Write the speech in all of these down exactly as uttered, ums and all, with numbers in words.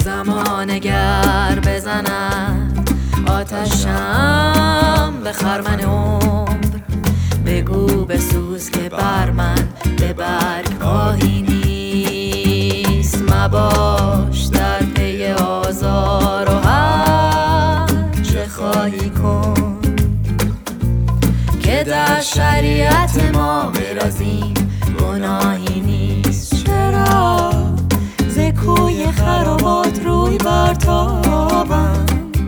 زمان گر بزند آتشم به خرمن عمر، بگو بسوز که بر من به برگ آهی نیست. مباش در پی آزار و هر چه خواهی کن، که در شریعت ما غیر از این گناهی نیست. چرا ز کوی خرابات روی برتابم،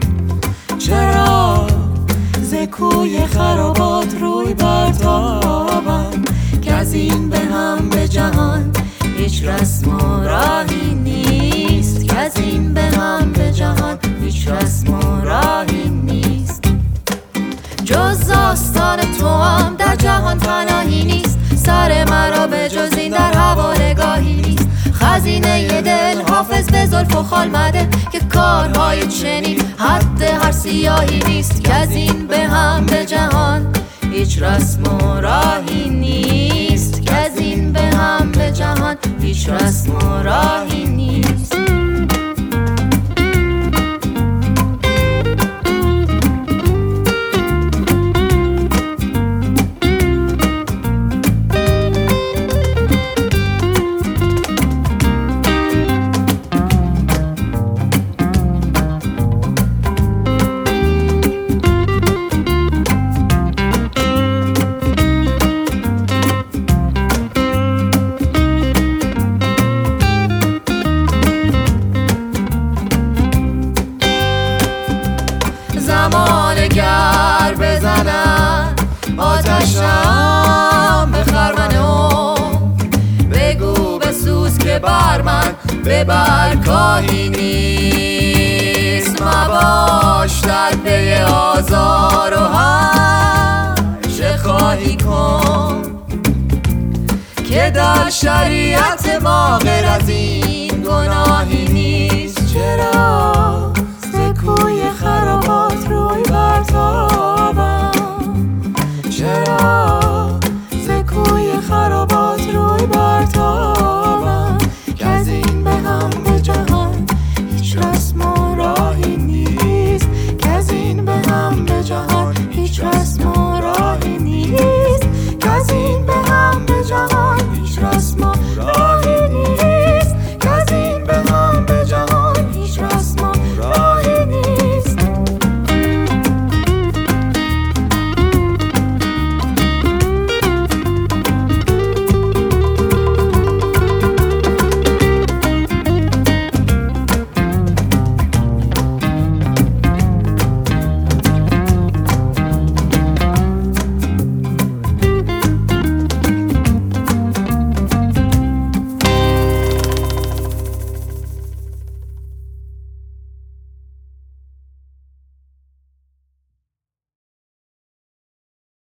چرا ز کوی خرابات روی برتابم، که از این به هم به جهان هیچ رسم و راهی نیست. که از این به هم به جهان هیچ رسم و راهی نیست. جز آستان تو هم در جهان پناهی نیست. سر مرا به جز این در حواله‌گاهی نیست. خزینه دل حافظ به زلف و خال مده، که کارهای چنین حد هر سیاهی نیست. که از این به هم به جهان هیچ رسم و راهی نیست. که از این به هم به جهان هیچ رسم و راهی نیست. زمان گر بزند آتشم به خرمن عمر، بگو بسوز که بر من به برگاهی نیست. مباش در پی آزار و هر چه خواهی کن، که در شریعت ما غیر از این